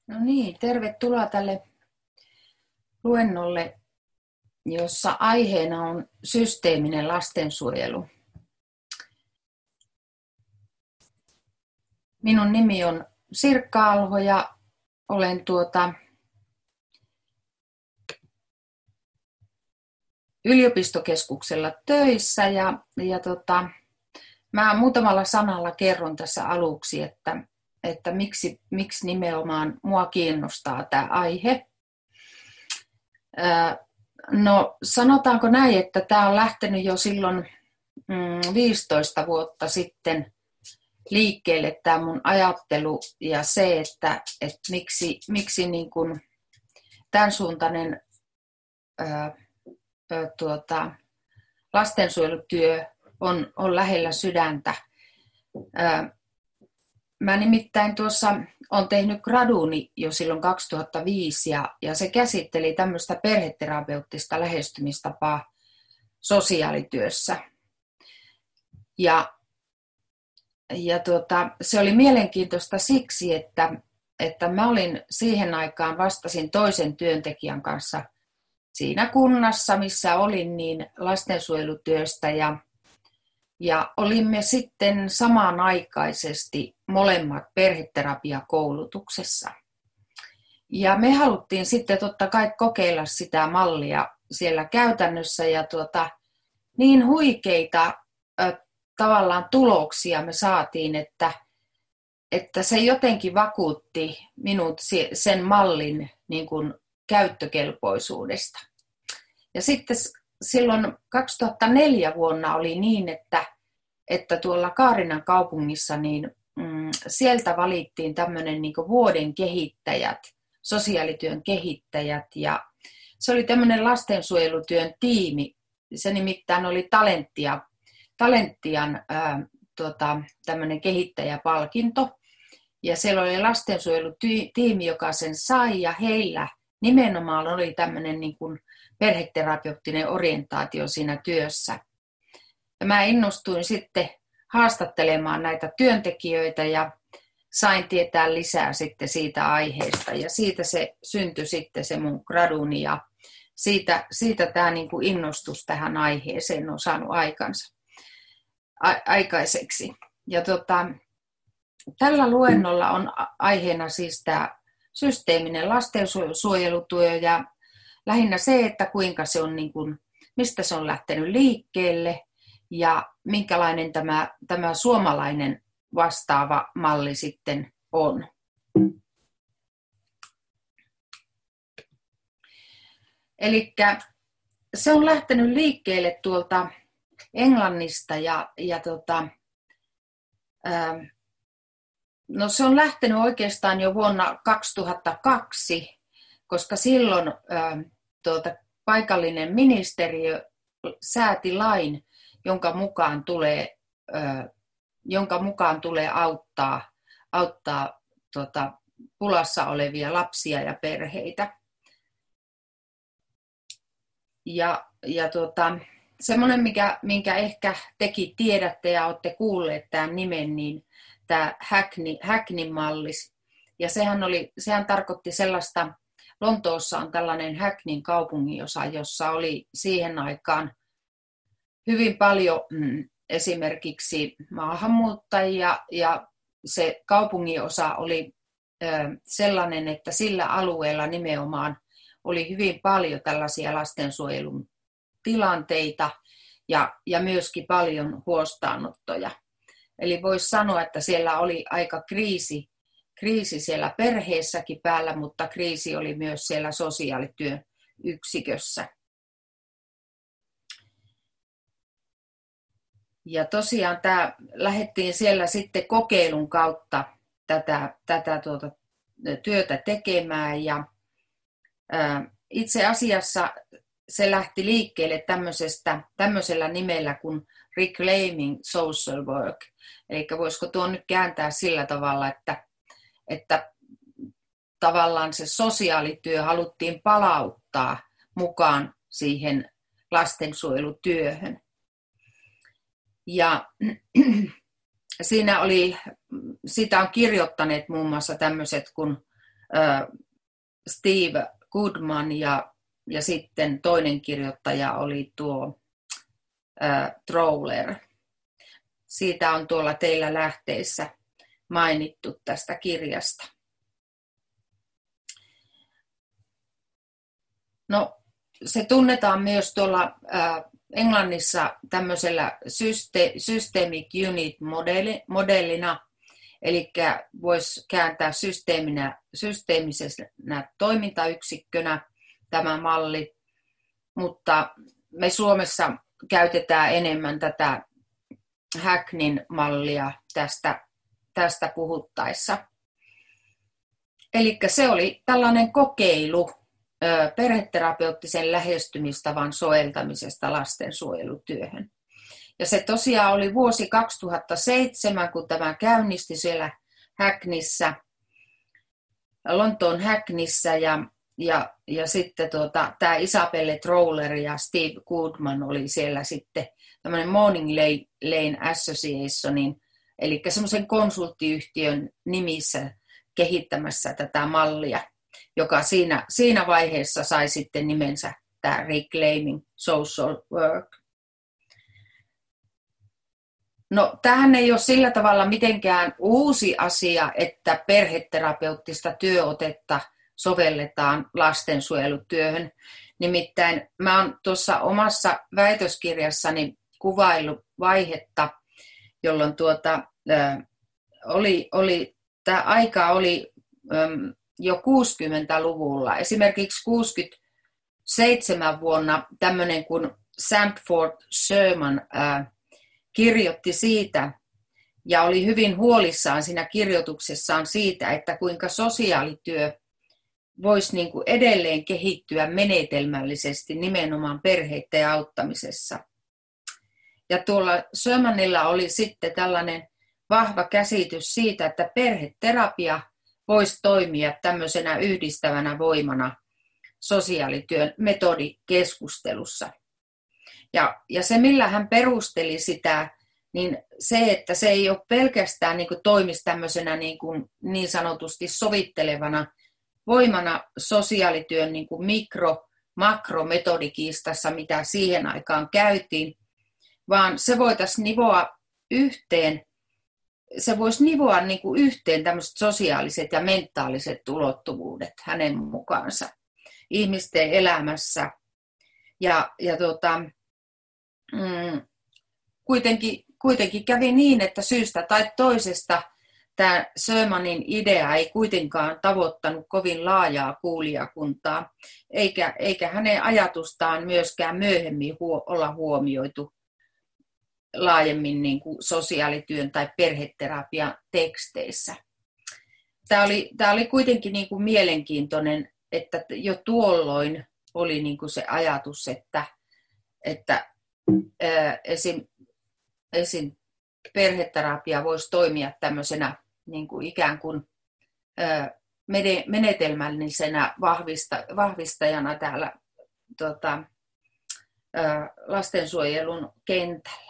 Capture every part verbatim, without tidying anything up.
No niin, tervetuloa tälle luennolle, jossa aiheena on systeeminen lastensuojelu. Minun nimi on Sirkka Alho ja olen tuota yliopistokeskuksella töissä ja, ja tota, mä muutamalla sanalla kerron tässä aluksi, että, että miksi, miksi nimenomaan mua kiinnostaa tämä aihe. No sanotaanko näin, että tämä on lähtenyt jo silloin viisitoista vuotta sitten liikkeelle tämä mun ajattelu ja se, että, että miksi, miksi niin kuin tämän suuntainen ää, ää, tuota, lastensuojelutyö on, on lähellä sydäntä. Ää, mä nimittäin tuossa olen tehnyt graduni jo silloin kaksituhattaviisi ja, ja se käsitteli tämmöistä perheterapeuttista lähestymistapaa sosiaalityössä. Ja, ja tuota, se oli mielenkiintoista siksi, että, että mä olin siihen aikaan vastasin toisen työntekijän kanssa siinä kunnassa, missä olin, niin lastensuojelutyöstä ja Ja olimme sitten samanaikaisesti molemmat perheterapiakoulutuksessa. Ja me haluttiin sitten totta kai kokeilla sitä mallia siellä käytännössä ja tuota, niin huikeita ö, tavallaan tuloksia me saatiin, että, että se jotenkin vakuutti minut sen mallin niin kuin käyttökelpoisuudesta. Ja sitten silloin kaksituhattaneljä vuonna oli niin, että, että tuolla Kaarinan kaupungissa niin, mm, sieltä valittiin tämmöinen niin kuin vuoden kehittäjät, sosiaalityön kehittäjät ja se oli tämmöinen lastensuojelutyön tiimi. Se nimittäin oli Talenttia, Talenttian ää, tota, tämmöinen kehittäjäpalkinto ja siellä oli lastensuojelutiimi, joka sen sai ja heillä nimenomaan oli tämmöinen niin kuin perheterapeuttinen orientaatio siinä työssä. Ja mä innostuin sitten haastattelemaan näitä työntekijöitä ja sain tietää lisää sitten siitä aiheesta. Ja siitä se syntyi sitten se mun graduni ja siitä, siitä tämä niin kuin innostus tähän aiheeseen on saanut aikansa, a- aikaiseksi. Ja tota, tällä luennolla on aiheena siis tämä systeeminen lastensuojelutyö ja lähinnä se, että kuinka se on, niin kuin, mistä se on lähtenyt liikkeelle ja minkälainen tämä, tämä suomalainen vastaava malli sitten on. Elikkä se on lähtenyt liikkeelle tuolta Englannista ja, ja tota, ää, no se on lähtenyt oikeastaan jo vuonna kaksituhattakaksi, koska silloin ää, tuota, paikallinen ministeriö sääti lain, jonka mukaan tulee, ää, jonka mukaan tulee auttaa, auttaa tuota, pulassa olevia lapsia ja perheitä. Ja, ja tuota, semmoinen, mikä, minkä ehkä tekin tiedätte ja olette kuulleet tämän nimen, niin tämä Hackney, Hackneyn mallis. Ja sehän, oli, sehän tarkoitti sellaista, Lontoossa on tällainen Hackneyn kaupunginosa, jossa oli siihen aikaan hyvin paljon mm, esimerkiksi maahanmuuttajia ja se kaupunginosa oli ö, sellainen, että sillä alueella nimenomaan oli hyvin paljon tällaisia lastensuojelun tilanteita ja, ja myöskin paljon huostaanottoja. Eli voisi sanoa, että siellä oli aika kriisi, kriisi siellä perheessäkin päällä, mutta kriisi oli myös siellä sosiaalityön yksikössä. Ja tosiaan tämä lähdettiin siellä sitten kokeilun kautta tätä, tätä tuota, työtä tekemään ja ää, itse asiassa se lähti liikkeelle tämmöisestä, tämmöisellä nimellä kuin Reclaiming Social Work. Eli voisiko tuon nyt kääntää sillä tavalla, että, että tavallaan se sosiaalityö haluttiin palauttaa mukaan siihen lastensuojelutyöhön. Ja siinä oli, sitä on kirjoittaneet muun muassa tämmöiset kuin Steve Goodman ja, ja sitten toinen kirjoittaja oli tuo äh, Troller. Siitä on tuolla teillä lähteissä mainittu tästä kirjasta. No, se tunnetaan myös tuolla äh, Englannissa tämmöisellä syste- Systemic Unit modellina, eli voisi kääntää systeeminä, systeemisenä toimintayksikkönä tämä malli, mutta me Suomessa käytetään enemmän tätä Hackneyn mallia tästä, tästä puhuttaessa. Eli se oli tällainen kokeilu perheterapeuttisen lähestymistavan soveltamisesta lastensuojelutyöhön. Ja se tosiaan oli vuosi kaksituhattaseitsemän, kun tämä käynnisti siellä Hackneyssä, Lontoon Hackneyssä, ja, ja, ja sitten tuota, tämä Isabelle Troller ja Steve Goodman oli siellä sitten tämmöinen Morning Lane Associationin, eli semmoisen konsulttiyhtiön nimissä kehittämässä tätä mallia, joka siinä, siinä vaiheessa sai sitten nimensä tämä Reclaiming Social Work. No, tämähän ei ole sillä tavalla mitenkään uusi asia, että perheterapeuttista työotetta sovelletaan lastensuojelutyöhön. Nimittäin mä oon tuossa omassa väitöskirjassani kuvaillut vaihetta, jolloin tuota, äh, oli, oli, tämä aika oli ähm, jo kuusikymmentäluvulla. Esimerkiksi kuusikymmentäseitsemän vuonna tämmöinen kuin Sanford Sherman äh, kirjoitti siitä ja oli hyvin huolissaan siinä kirjoituksessaan siitä, että kuinka sosiaalityö voisi niin kuin edelleen kehittyä menetelmällisesti nimenomaan perheiden auttamisessa. Ja tuolla Shermanilla oli sitten tällainen vahva käsitys siitä, että perheterapia voisi toimia tämmöisenä yhdistävänä voimana sosiaalityön metodikeskustelussa. Ja, ja se, millä hän perusteli sitä, niin se, että se ei ole pelkästään niin kuin toimisi tämmöisenä niin, kuin niin sanotusti sovittelevana voimana sosiaalityön niin kuin mikro- makrometodikiistassa, mitä siihen aikaan käytiin, vaan se voitaisiin nivoa yhteen, se voisi nivoa niin kuin yhteen tämmöiset sosiaaliset ja mentaaliset ulottuvuudet hänen mukaansa ihmisten elämässä. Ja, ja tota, mm, kuitenkin, kuitenkin kävi niin, että syystä tai toisesta tämä Shermanin idea ei kuitenkaan tavoittanut kovin laajaa kuulijakuntaa, eikä, eikä hänen ajatustaan myöskään myöhemmin huo, olla huomioitu laajemmin niin kuin sosiaalityön tai perheterapian teksteissä. Tämä oli, tämä oli kuitenkin niin kuin mielenkiintoinen, että jo tuolloin oli niin kuin se ajatus, että, että ää, esim, esim. perheterapia voisi toimia tämmöisenä niin kuin ikään kuin ää, menetelmällisenä vahvista, vahvistajana täällä tota, ää, lastensuojelun kentällä.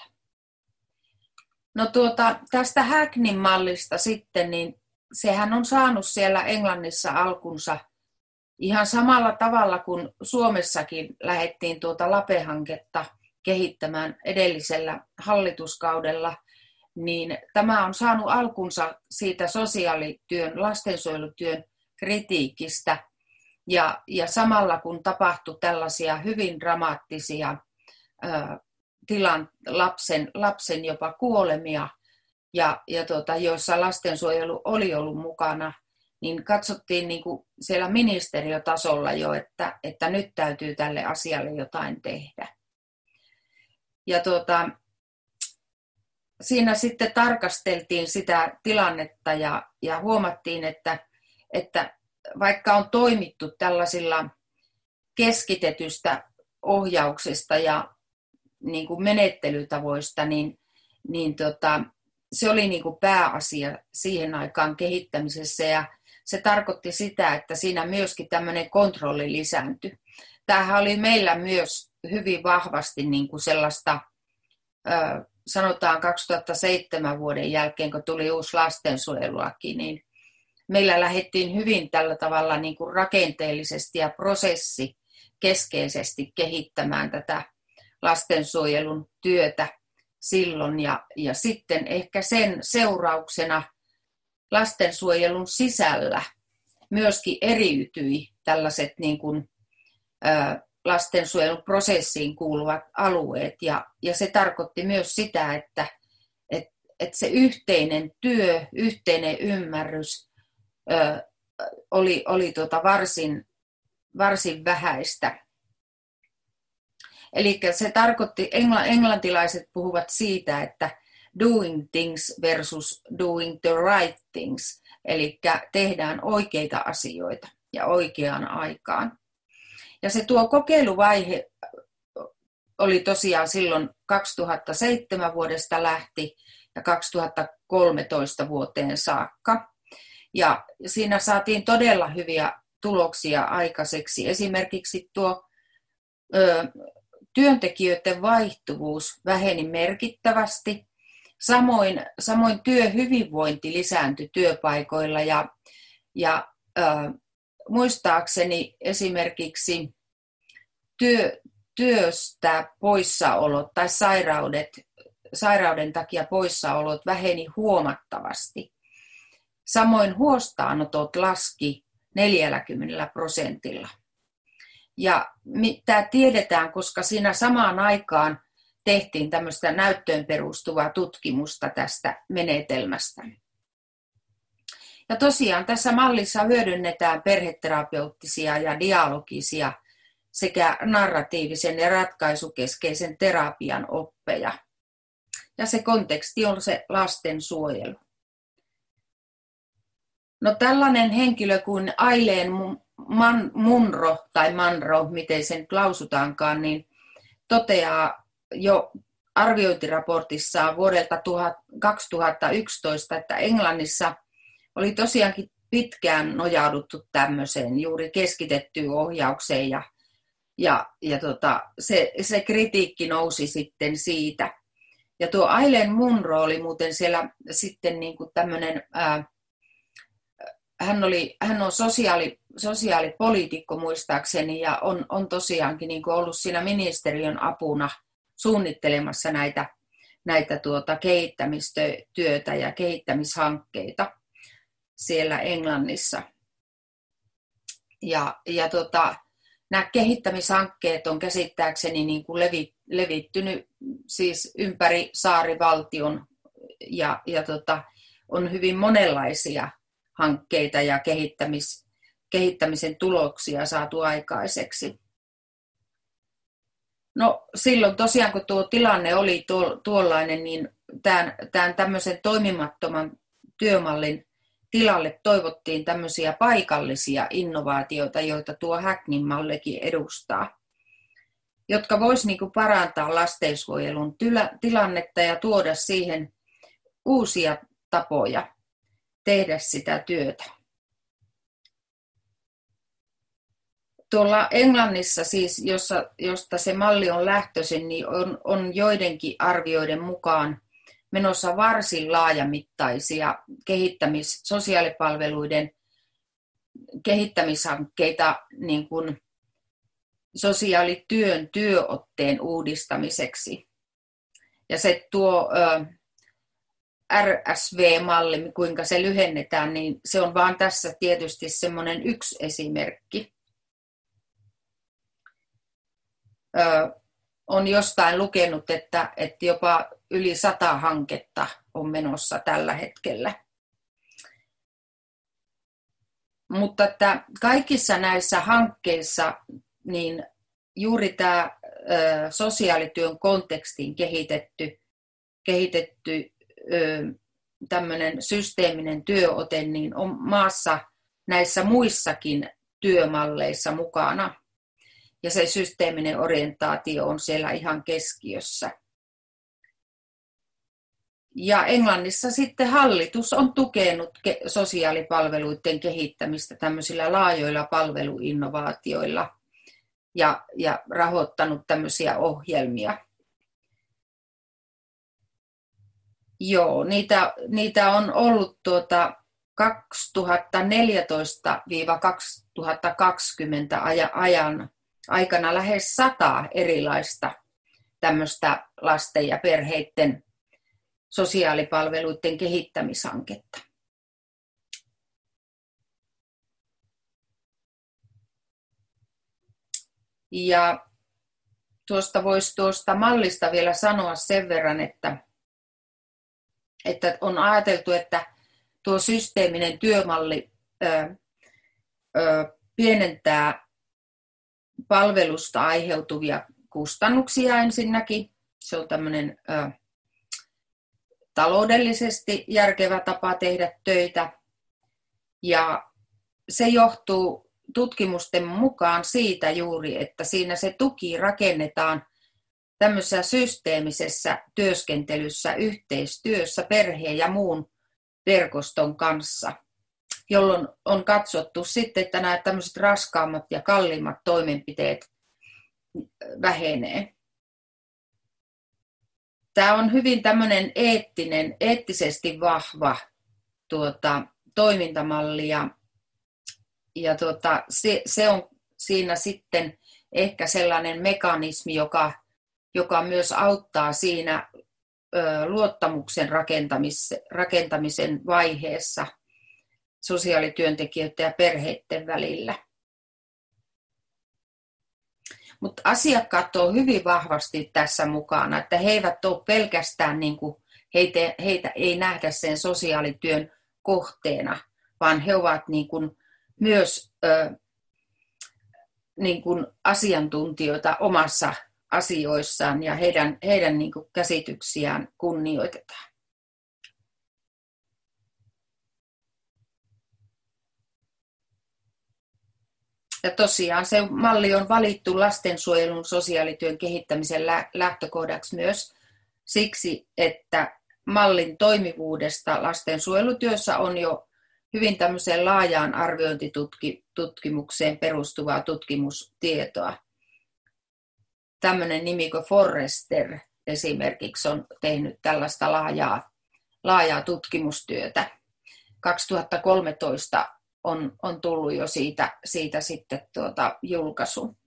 No tuota, tästä Hackneyn mallista sitten, niin sehän on saanut siellä Englannissa alkunsa ihan samalla tavalla kuin Suomessakin lähdettiin tuota LAPE-hanketta kehittämään edellisellä hallituskaudella, niin tämä on saanut alkunsa siitä sosiaalityön, lastensuojelutyön kritiikistä. Ja, ja samalla kun tapahtui tällaisia hyvin dramaattisia ää, tilan, lapsen, lapsen jopa kuolemia, ja, ja tota, joissa lastensuojelu oli ollut mukana, niin katsottiin niin kuin siellä ministeriötasolla jo, että, että nyt täytyy tälle asialle jotain tehdä. Ja tuota, siinä sitten tarkasteltiin sitä tilannetta ja, ja huomattiin, että, että vaikka on toimittu tällaisilla keskitetystä ohjauksesta ja niin kuin menettelytavoista, niin, niin tota, se oli niin kuin pääasia siihen aikaan kehittämisessä ja se tarkoitti sitä, että siinä myöskin tämmöinen kontrolli lisääntyi. Tämähän oli meillä myös hyvin vahvasti niin kuin sellaista, sanotaan kaksituhattaseitsemän vuoden jälkeen, kun tuli uusi lastensuojelulaki, niin meillä lähdettiin hyvin tällä tavalla niin kuin rakenteellisesti ja prosessikeskeisesti kehittämään tätä lastensuojelun työtä silloin. Ja, ja sitten ehkä sen seurauksena lastensuojelun sisällä myöskin eriytyi tällaiset niin kuin, ö, lastensuojelun prosessiin kuuluvat alueet. Ja, ja se tarkoitti myös sitä, että et, et se yhteinen työ, yhteinen ymmärrys ö, oli, oli tuota varsin, varsin vähäistä. Eli se tarkoitti, englantilaiset puhuvat siitä, että doing things versus doing the right things, eli tehdään oikeita asioita ja oikeaan aikaan. Ja se tuo kokeiluvaihe oli tosiaan silloin kaksituhattaseitsemän vuodesta lähti ja kaksituhattakolmetoista vuoteen saakka. Ja siinä saatiin todella hyviä tuloksia aikaiseksi. Esimerkiksi tuo ö, työntekijöiden vaihtuvuus väheni merkittävästi. Samoin, samoin työhyvinvointi lisääntyi työpaikoilla ja, ja ö, muistaakseni esimerkiksi työ, työstä poissaolot tai sairaudet, sairauden takia poissaolot väheni huomattavasti. Samoin huostaanotot laski neljälläkymmenellä prosentilla. Ja tämä tiedetään, koska siinä samaan aikaan tehtiin tämmöistä näyttöön perustuvaa tutkimusta tästä menetelmästä. Ja tosiaan tässä mallissa hyödynnetään perheterapeuttisia ja dialogisia sekä narratiivisen ja ratkaisukeskeisen terapian oppeja. Ja se konteksti on se lastensuojelu. No tällainen henkilö kuin Aileen Munro, tai Manro, miten se nyt lausutaankaan, niin toteaa jo arviointiraportissaan vuodelta kaksituhattayksitoista, että Englannissa oli tosiaankin pitkään nojauduttu tämmöiseen juuri keskitettyyn ohjaukseen ja, ja, ja tota, se, se kritiikki nousi sitten siitä. Ja tuo Aileen Munro oli muuten siellä sitten niin kuin tämmöinen, ää, hän, oli, hän on sosiaali, sosiaalipoliitikko muistaakseni ja on, on tosiaankin niin kuin ollut siinä ministeriön apuna suunnittelemassa näitä, näitä tuota kehittämistyötä ja kehittämishankkeita siellä Englannissa. Ja, ja tota, nämä kehittämishankkeet on käsittääkseni niin kuin levi, levittynyt siis ympäri saarivaltion ja, ja tota, on hyvin monenlaisia hankkeita ja kehittämis, kehittämisen tuloksia saatu aikaiseksi. No silloin tosiaan, kun tuo tilanne oli tuo, tuollainen, niin tämän, tämän tämmöisen toimimattoman työmallin tilalle toivottiin tämmöisiä paikallisia innovaatioita, joita tuo Hackneyn mallikin edustaa, jotka vois niin kuin parantaa lastensuojelun tilannetta ja tuoda siihen uusia tapoja tehdä sitä työtä. Tuolla Englannissa siis, jossa, josta se malli on lähtöisin, niin on, on joidenkin arvioiden mukaan menossa varsin laajamittaisia kehittämis, sosiaalipalveluiden kehittämishankkeita niin kuin sosiaalityön työotteen uudistamiseksi. Ja se tuo ö, R S V-malli, kuinka se lyhennetään, niin se on vaan tässä tietysti semmoinen yksi esimerkki. Ö, on jostain lukenut, että, että jopa yli sata hanketta on menossa tällä hetkellä. Mutta että kaikissa näissä hankkeissa niin juuri tämä ö, sosiaalityön kontekstiin kehitetty, kehitetty ö, tämmöinen systeeminen työote niin on maassa näissä muissakin työmalleissa mukana. Ja se systeeminen orientaatio on siellä ihan keskiössä. Ja Englannissa sitten hallitus on tukenut sosiaalipalveluiden kehittämistä tämmöisillä laajoilla palveluinnovaatioilla ja, ja rahoittanut tämmöisiä ohjelmia. Joo, niitä, niitä on ollut tuota, kaksituhattaneljätoista–kaksituhattakaksikymmentä ajan aikana lähes sata erilaista tämmöistä lasten ja perheiden sosiaalipalveluiden kehittämishanketta. Ja tuosta voisi tuosta mallista vielä sanoa sen verran, että, että on ajateltu, että tuo systeeminen työmalli ö, ö, pienentää palvelusta aiheutuvia kustannuksia ensinnäkin. Se on tämmöinen ö, taloudellisesti järkevä tapa tehdä töitä. Ja se johtuu tutkimusten mukaan siitä juuri, että siinä se tuki rakennetaan tämmöisessä systeemisessä työskentelyssä, yhteistyössä perheen ja muun verkoston kanssa, jolloin on katsottu sitten, että nämä tämmöiset raskaammat ja kalliimmat toimenpiteet vähenee. Tämä on hyvin tämmöinen eettinen, eettisesti vahva tuota, toimintamalli ja, ja tuota, se, se on siinä sitten ehkä sellainen mekanismi, joka, joka myös auttaa siinä ö, luottamuksen rakentamisen, rakentamisen vaiheessa sosiaalityöntekijöiden ja perheiden välillä. Mutta asiakkaat ovat hyvin vahvasti tässä mukana, että he eivät ole pelkästään, niin kuin heitä, heitä ei nähdä sen sosiaalityön kohteena, vaan he ovat niin kuin myös ö, niin kuin asiantuntijoita omassa asioissaan ja heidän, heidän niin kuin käsityksiään kunnioitetaan. Ja tosiaan se malli on valittu lastensuojelun sosiaalityön kehittämisen lähtökohdaksi myös siksi, että mallin toimivuudesta lastensuojelutyössä on jo hyvin tämmöiseen laajaan arviointitutkimukseen perustuvaa tutkimustietoa. Tämmöinen nimi kuin Forrester esimerkiksi on tehnyt tällaista laajaa, laajaa tutkimustyötä. kaksituhattakolmetoista on, on tullut jo siitä, siitä sitten tuota julkaisu.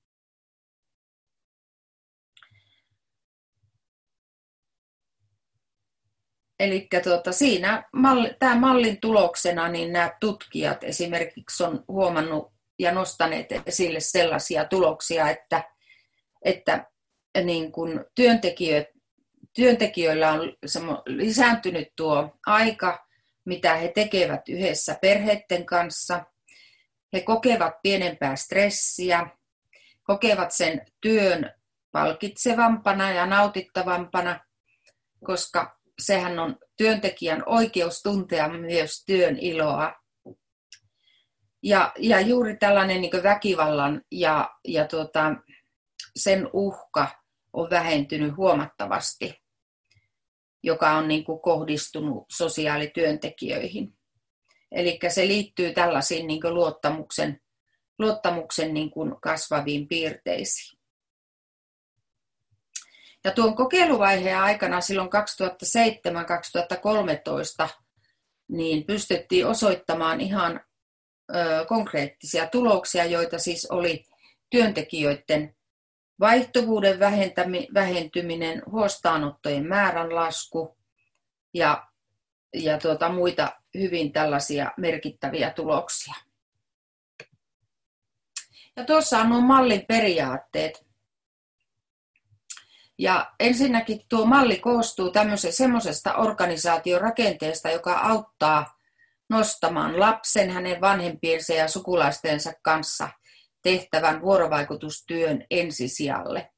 Eli tuota, siinä malli, tämän mallin tuloksena niin nämä tutkijat esimerkiksi on huomannut ja nostaneet esille sellaisia tuloksia, että, että niin kuin työntekijö, työntekijöillä on lisääntynyt tuo aika, mitä he tekevät yhdessä perheiden kanssa. He kokevat pienempää stressiä, kokevat sen työn palkitsevampana ja nautittavampana, koska sehän on työntekijän oikeus tuntea myös työn iloa. Ja, ja juuri tällainen niin kuin väkivallan ja, ja tuota, sen uhka on vähentynyt huomattavasti, joka on niin kuin kohdistunut sosiaalityöntekijöihin. Eli se liittyy tällaisiin niin kuin luottamuksen, luottamuksen niin kuin kasvaviin piirteisiin. Ja tuon kokeiluvaiheen aikana silloin kaksituhattaseitsemän kaksituhattakolmetoista niin pystyttiin osoittamaan ihan ö, konkreettisia tuloksia, joita siis oli työntekijöiden vaihtuvuuden vähentyminen, huostaanottojen määrän lasku ja, ja tuota, muita hyvin tällaisia merkittäviä tuloksia. Ja tuossa on nuo mallin periaatteet. Ja ensinnäkin tuo malli koostuu semmoisesta organisaatiorakenteesta, joka auttaa nostamaan lapsen, hänen vanhempiensa ja sukulaistensa kanssa tehtävän vuorovaikutustyön ensisijalle.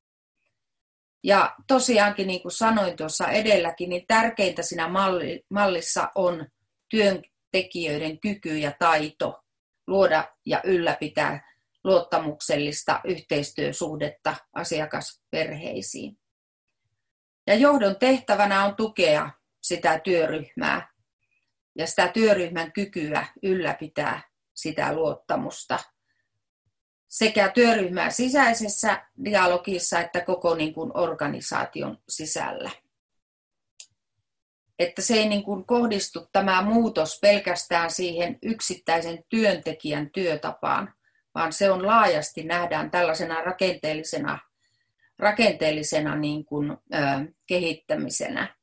Ja tosiaankin, niin kuin sanoin tuossa edelläkin, niin tärkeintä siinä mallissa on työntekijöiden kyky ja taito luoda ja ylläpitää luottamuksellista yhteistyösuhdetta asiakasperheisiin. Ja johdon tehtävänä on tukea sitä työryhmää ja sitä työryhmän kykyä ylläpitää sitä luottamusta sekä työryhmän sisäisessä dialogissa että koko niin kuin organisaation sisällä. että se ei niin kuin kohdistu tämä muutos pelkästään siihen yksittäisen työntekijän työtapaan, vaan se on laajasti nähdään tällaisena rakenteellisena, rakenteellisena niin kuin, ö, kehittämisenä.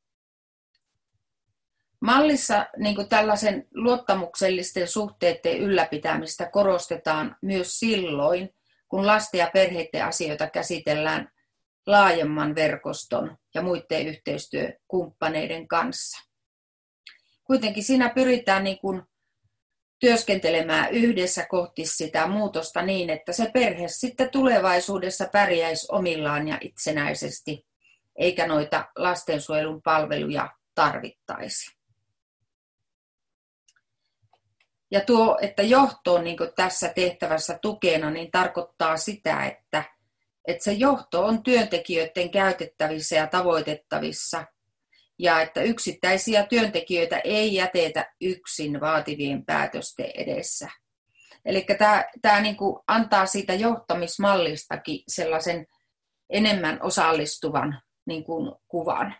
Mallissa niin kuin tällaisen luottamuksellisten suhteiden ylläpitämistä korostetaan myös silloin, kun lasten ja perheiden asioita käsitellään laajemman verkoston ja muiden yhteistyökumppaneiden kanssa. Kuitenkin siinä pyritään niin kuin työskentelemään yhdessä kohti sitä muutosta niin, että se perhe sitten tulevaisuudessa pärjäisi omillaan ja itsenäisesti, eikä noita lastensuojelun palveluja tarvittaisi. Ja tuo, että johto on niin kuin tässä tehtävässä tukena, niin tarkoittaa sitä, että, että se johto on työntekijöiden käytettävissä ja tavoitettavissa, ja että yksittäisiä työntekijöitä ei jätetä yksin vaativien päätösten edessä. Eli tämä, tämä niin kuin antaa siitä johtamismallistakin sellaisen enemmän osallistuvan niin kuin kuvan.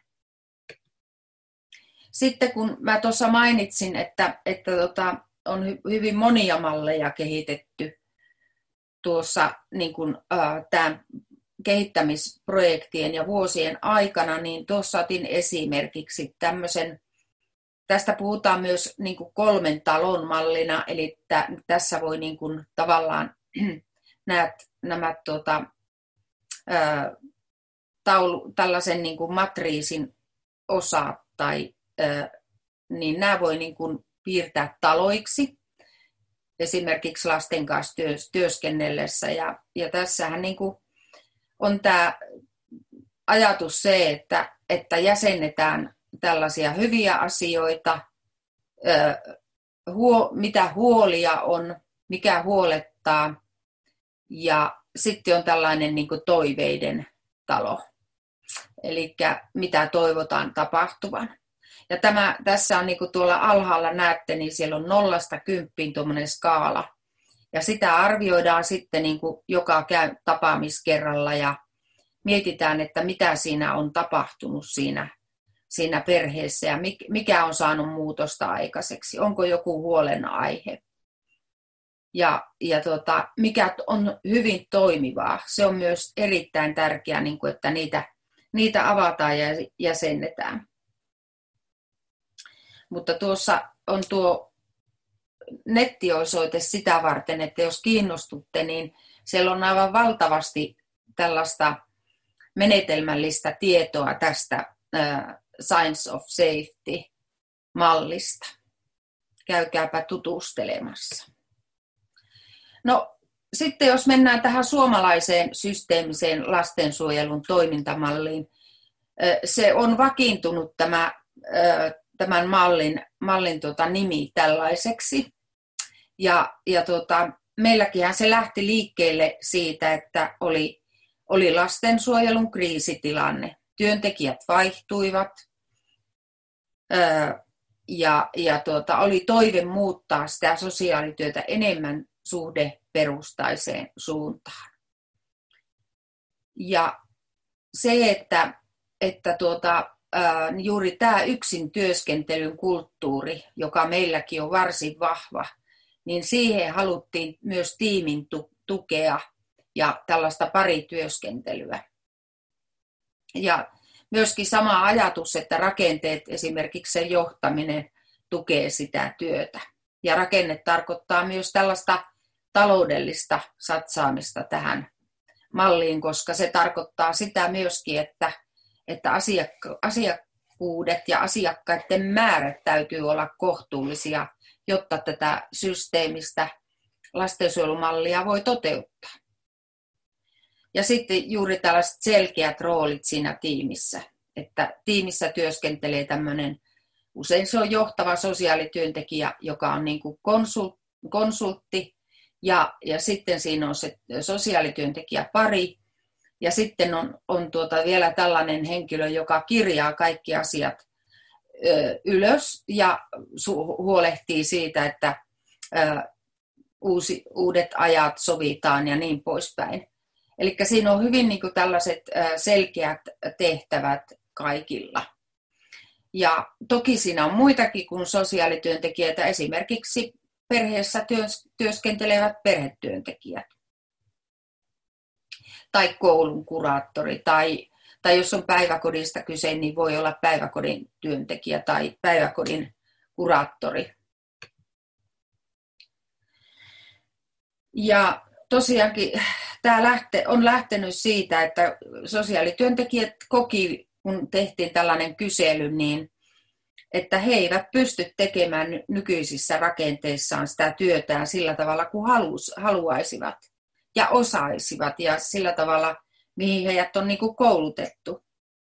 Sitten kun mä tuossa mainitsin, että, että tota, on hyvin monia malleja kehitetty tuossa niin kuin, äh, tämän kehittämisprojektien ja vuosien aikana, niin tuossa otin esimerkiksi tämmöisen, tästä puhutaan myös niin kuin kolmen talon mallina, eli tä, tässä voi niin kuin, tavallaan näet, nämä tuota, ää, taulu, tällaisen niin kuin matriisin osat, tai, ää, niin nämä voi niin kuin piirtää taloiksi, esimerkiksi lasten kanssa työskennellessä, ja, ja tässähän niin kuin on tämä ajatus se, että, että jäsennetään tällaisia hyviä asioita, mitä huolia on, mikä huolettaa, ja sitten on tällainen niin kuin toiveiden talo, eli mitä toivotaan tapahtuvan. Ja tämä, tässä on niin kuin tuolla alhaalla näette, niin siellä on nollasta kymppiin tuommoinen skaala. Ja sitä arvioidaan sitten niin kuin joka tapaamiskerralla ja mietitään, että mitä siinä on tapahtunut siinä, siinä perheessä ja mikä on saanut muutosta aikaiseksi. Onko joku huolenaihe ja, ja tota, mikä on hyvin toimivaa. Se on myös erittäin tärkeää, niin kuin, että niitä, niitä avataan ja jäsennetään. Mutta tuossa on tuo nettiosoite sitä varten, että jos kiinnostutte, niin siellä on aivan valtavasti tällaista menetelmällistä tietoa tästä Science of Safety-mallista. Käykääpä tutustelemassa. No sitten jos mennään tähän suomalaiseen systeemiseen lastensuojelun toimintamalliin, se on vakiintunut tämä tämän mallin, mallin tota, nimi tällaiseksi. Ja, ja tota, meilläkinhän se lähti liikkeelle siitä, että oli, oli lastensuojelun kriisitilanne. Työntekijät vaihtuivat öö, ja, ja tota, oli toive muuttaa sitä sosiaalityötä enemmän suhdeperustaiseen suuntaan. Ja se, että, että tuota, juuri tämä yksin työskentelyn kulttuuri, joka meilläkin on varsin vahva, niin siihen haluttiin myös tiimin tukea ja tällaista parityöskentelyä. Ja myöskin sama ajatus, että rakenteet, esimerkiksi se johtaminen, tukee sitä työtä. Ja rakenne tarkoittaa myös tällaista taloudellista satsaamista tähän malliin, koska se tarkoittaa sitä myöskin, että että asiakkuudet ja asiakkaiden määrät täytyy olla kohtuullisia, jotta tätä systeemistä lastensuojelumallia voi toteuttaa. Ja sitten juuri tällaiset selkeät roolit siinä tiimissä, että tiimissä työskentelee tämmöinen, usein se on johtava sosiaalityöntekijä, joka on niin kuin konsultti, ja, ja sitten siinä on se sosiaalityöntekijä pari, ja sitten on, on tuota vielä tällainen henkilö, joka kirjaa kaikki asiat ö, ylös ja su- huolehtii siitä, että ö, uusi, uudet ajat sovitaan ja niin poispäin. Eli siinä on hyvin niin kuin tällaiset ö, selkeät tehtävät kaikilla. Ja toki siinä on muitakin kuin sosiaalityöntekijöitä, esimerkiksi perheessä työskentelevät perhetyöntekijät tai koulun kuraattori tai, tai jos on päiväkodista kyse, niin voi olla päiväkodin työntekijä tai päiväkodin kuraattori. Ja tosiaankin tämä lähte, on lähtenyt siitä, että sosiaalityöntekijät koki, kun tehtiin tällainen kysely, niin että he eivät pysty tekemään nykyisissä rakenteissaan sitä työtään sillä tavalla kuin halus, haluaisivat ja osaisivat ja sillä tavalla, mihin heidät on niin kuin koulutettu.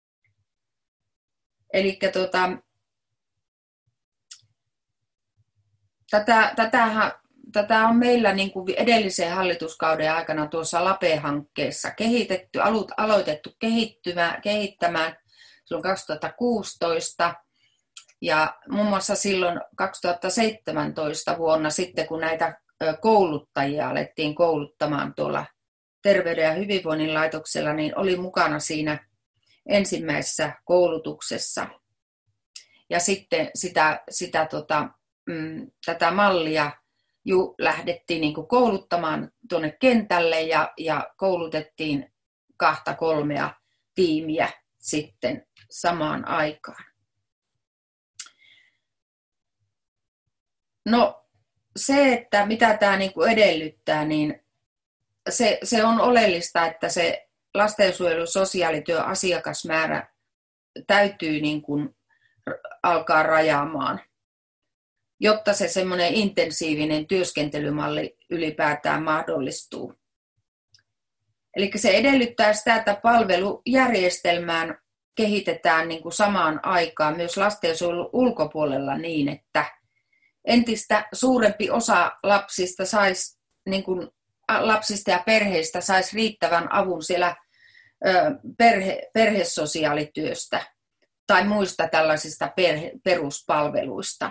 Eli tota, tätä, tätähän, tätä on meillä niin kuin edellisen hallituskauden aikana tuossa LAPE-hankkeessa kehitetty, aloitettu kehittämään silloin kaksituhattakuusitoista. Ja muun muassa silloin kaksituhattaseitsemäntoista vuonna sitten, kun näitä kouluttajia alettiin kouluttamaan tuolla Terveyden ja hyvinvoinnin laitoksella, niin oli mukana siinä ensimmäisessä koulutuksessa. Ja sitten sitä, sitä tota, mm, tätä mallia ju lähdettiin niin kuin kouluttamaan tuonne kentälle ja, ja koulutettiin kahta kolmea tiimiä sitten samaan aikaan. No se, että mitä tämä niinku edellyttää, niin se, se on oleellista, että se lastensuojelun sosiaalityön asiakasmäärä täytyy niinku alkaa rajaamaan, jotta se semmoinen intensiivinen työskentelymalli ylipäätään mahdollistuu. Eli se edellyttää sitä, että palvelujärjestelmään kehitetään niinku samaan aikaan myös lastensuojelun ulkopuolella niin, että entistä suurempi osa lapsista, sais, niin kuin lapsista ja perheistä saisi riittävän avun siellä perhe, perhesosiaalityöstä tai muista tällaisista perhe, peruspalveluista.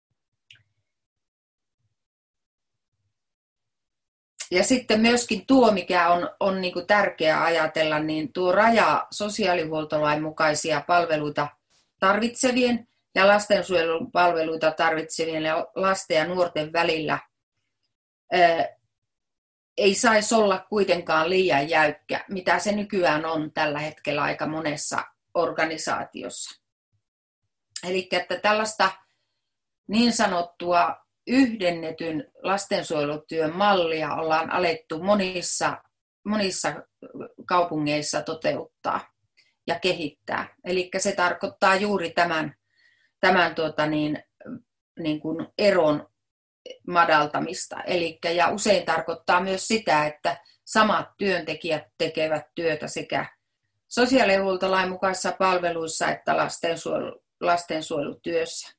Ja sitten myöskin tuo, mikä on, on niin kuin tärkeää ajatella, niin tuo raja sosiaalihuoltolain mukaisia palveluita tarvitsevien ja lastensuojelun palveluita tarvitsevien ja lasten ja nuorten välillä ää, ei saisi olla kuitenkaan liian jäykkä, mitä se nykyään on tällä hetkellä aika monessa organisaatiossa. Eli että tällaista niin sanottua yhdennetyn lastensuojelutyön mallia ollaan alettu monissa, monissa kaupungeissa toteuttaa ja kehittää. Eli se tarkoittaa juuri tämän tämän tuota niin, niin kuin eron madaltamista. Elikkä, ja usein tarkoittaa myös sitä, että samat työntekijät tekevät työtä sekä sosiaalihuoltolain mukaisissa palveluissa että lastensuojelu, lastensuojelutyössä.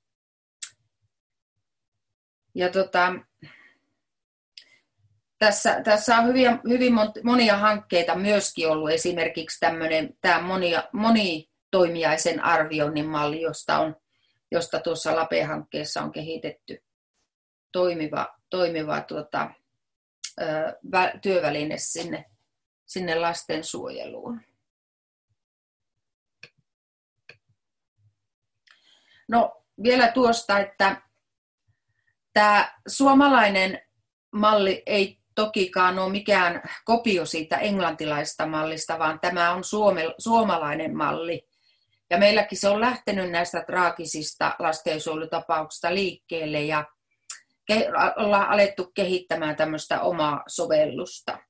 Ja tota, tässä, tässä on hyvin, hyvin monia hankkeita myöskin ollut, esimerkiksi tämmöinen tämä monia, monitoimijaisen arvioinnin malli, josta on josta tuossa LAPE-hankkeessa on kehitetty toimiva, toimiva tuota, ö, työväline sinne, sinne lastensuojeluun. No vielä tuosta, että tämä suomalainen malli ei tokikaan ole mikään kopio siitä englantilaisesta mallista, vaan tämä on suome, suomalainen malli. Ja meilläkin se on lähtenyt näistä traagisista lastensuojelutapauksista liikkeelle ja ollaan alettu kehittämään tämmöistä omaa sovellusta.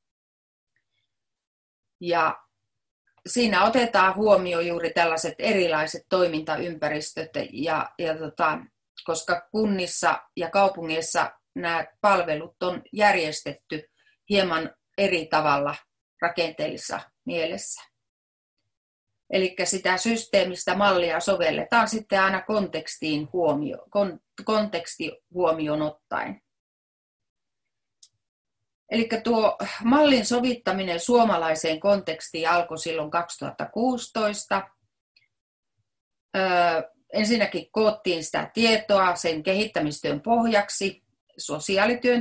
Ja siinä otetaan huomioon juuri tällaiset erilaiset toimintaympäristöt, ja, ja tota, koska kunnissa ja kaupungeissa nämä palvelut on järjestetty hieman eri tavalla rakenteellisessa mielessä. Eli sitä systeemistä mallia sovelletaan sitten aina kontekstiin huomio, kon, konteksti huomioon ottaen. Eli tuo mallin sovittaminen suomalaiseen kontekstiin alkoi silloin kaksituhattakuusitoista. Öö, ensinnäkin koottiin sitä tietoa sen kehittämistyön pohjaksi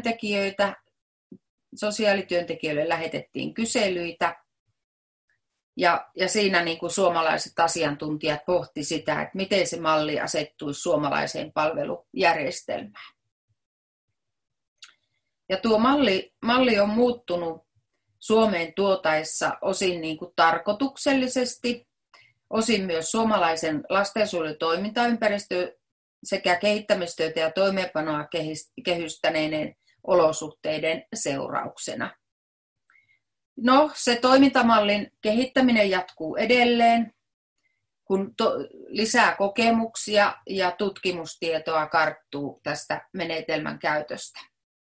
sosiaalityöntekijöitä. Sosiaalityöntekijöille lähetettiin kyselyitä. Ja, ja siinä niin kuin suomalaiset asiantuntijat pohti sitä, että miten se malli asettuisi suomalaiseen palvelujärjestelmään. Ja tuo malli, malli on muuttunut Suomeen tuotaessa osin niin kuin tarkoituksellisesti, osin myös suomalaisen lastensuojelutoimintaympäristö sekä kehittämistyötä ja toimeenpanoa kehystäneiden olosuhteiden seurauksena. No, se toimintamallin kehittäminen jatkuu edelleen, kun to, lisää kokemuksia ja tutkimustietoa karttuu tästä menetelmän käytöstä.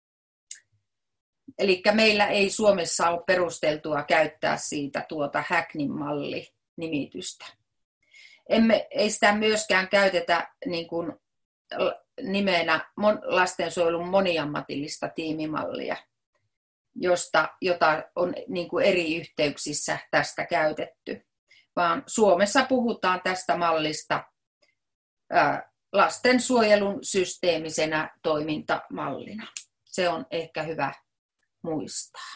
Eli meillä ei Suomessa ole perusteltua käyttää siitä tuota Hacknin-malli-nimitystä. Emme, ei sitä myöskään käytetä niin kuin nimenä lastensuojelun moniammatillista tiimimallia, josta, jota on niin kuin eri yhteyksissä tästä käytetty. Vaan Suomessa puhutaan tästä mallista ää, lastensuojelun systeemisenä toimintamallina. Se on ehkä hyvä muistaa.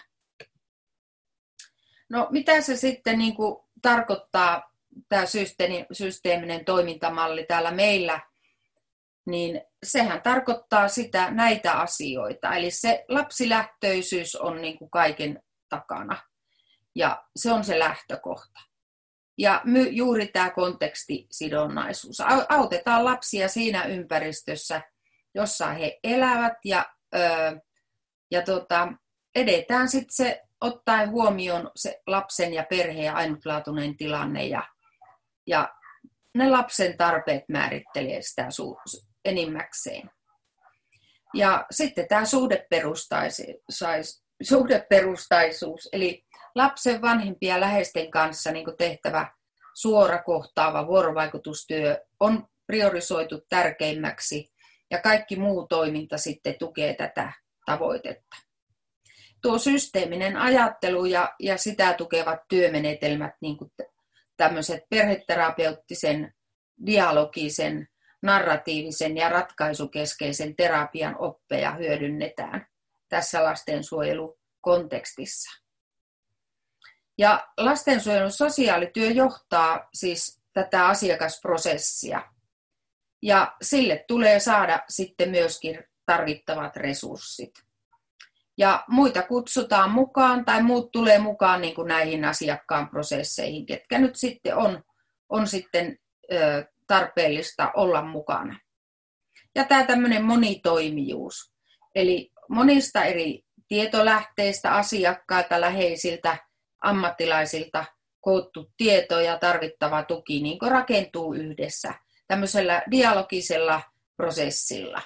No, mitä se sitten niin kuin tarkoittaa, tämä systeeminen toimintamalli täällä meillä, niin sehän tarkoittaa sitä näitä asioita. Eli se lapsilähtöisyys on niin kuin kaiken takana ja se on se lähtökohta. Ja juuri tämä kontekstisidonnaisuus. Autetaan lapsia siinä ympäristössä, jossa he elävät ja, öö, ja tota, edetään sitten se ottaen huomioon se lapsen ja perheen ainutlaatuinen tilanne ja, ja ne lapsen tarpeet määrittelee sitä su- enimmäkseen. Ja sitten tämä suhdeperustaisuus, suhdeperustaisuus, eli lapsen vanhempia läheisten kanssa niin kuin tehtävä suora kohtaava vuorovaikutustyö on priorisoitu tärkeimmäksi ja kaikki muu toiminta sitten tukee tätä tavoitetta. Tuo systeeminen ajattelu ja, ja sitä tukevat työmenetelmät, niin kuin tämmöiset perheterapeuttisen, dialogisen, narratiivisen ja ratkaisukeskeisen terapian oppeja hyödynnetään tässä lastensuojelukontekstissa. Ja lastensuojelun sosiaalityö johtaa siis tätä asiakasprosessia ja sille tulee saada sitten myöskin tarvittavat resurssit. Ja muita kutsutaan mukaan tai muut tulee mukaan niin kuin näihin asiakkaan prosesseihin, ketkä nyt sitten on, on sitten ö, tarpeellista olla mukana. Ja tämä tämmöinen monitoimijuus, eli monista eri tietolähteistä, asiakkailta, läheisiltä, ammattilaisilta koottu tieto ja tarvittava tuki niin kuin rakentuu yhdessä tämmöisellä dialogisella prosessilla.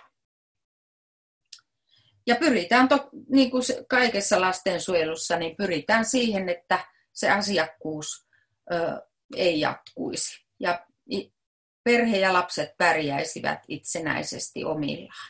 Ja pyritään, to, niin kuin kaikessa lastensuojelussa, niin pyritään siihen, että se asiakkuus ö, ei jatkuisi. Ja perhe ja lapset pärjäisivät itsenäisesti omillaan.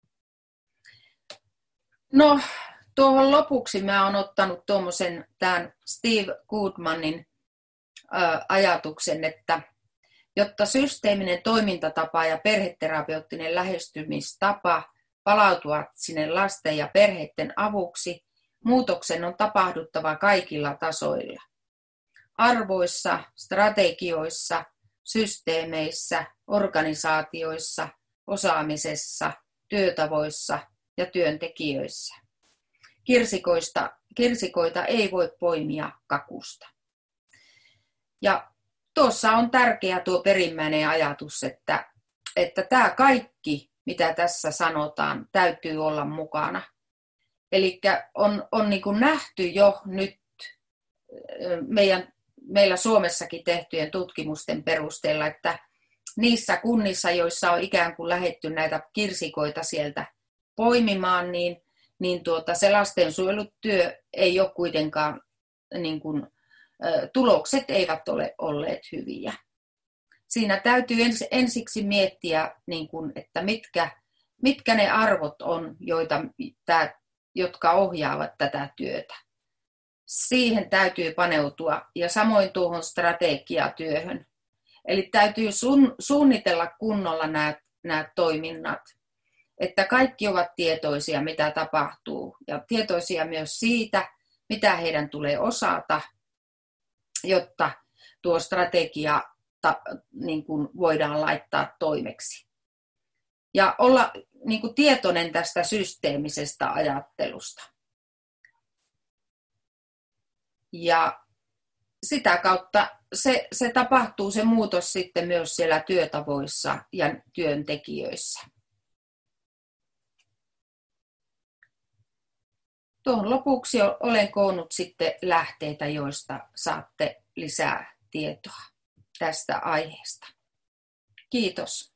No, tuohon lopuksi mä oon ottanut tuommoisen tämän Steve Goodmanin ö, ajatuksen, että jotta systeeminen toimintatapa ja perheterapeuttinen lähestymistapa palautuvat sinne lasten ja perheiden avuksi, muutoksen on tapahduttava kaikilla tasoilla. Arvoissa, strategioissa, systeemeissä, organisaatioissa, osaamisessa, työtavoissa ja työntekijöissä. Kirsikoista, kirsikoita ei voi poimia kakusta. Ja tuossa on tärkeä tuo perimmäinen ajatus, että, että tämä kaikki, mitä tässä sanotaan, täytyy olla mukana. Eli on, on niin kuin nähty jo nyt meidän, meillä Suomessakin tehtyjen tutkimusten perusteella, että niissä kunnissa, joissa on ikään kuin lähdetty näitä kirsikoita sieltä poimimaan, niin, niin tuota, se lastensuojelutyö ei ole kuitenkaan, niin kuin, tulokset eivät ole olleet hyviä. Siinä täytyy ensiksi miettiä, niin kuin, että mitkä, mitkä ne arvot on, joita, tää, jotka ohjaavat tätä työtä. Siihen täytyy paneutua ja samoin tuohon strategiatyöhön. Eli täytyy sun, suunnitella kunnolla nämä, nämä toiminnat, että kaikki ovat tietoisia, mitä tapahtuu ja tietoisia myös siitä, mitä heidän tulee osata jotta tuo strategia ta, niin kuin voidaan laittaa toimeksi. Ja olla niin kuin tietoinen tästä systeemisestä ajattelusta. Ja sitä kautta se, se tapahtuu se muutos sitten myös siellä työtavoissa ja työntekijöissä. Tuohon lopuksi olen koonnut sitten lähteitä, joista saatte lisää tietoa tästä aiheesta. Kiitos.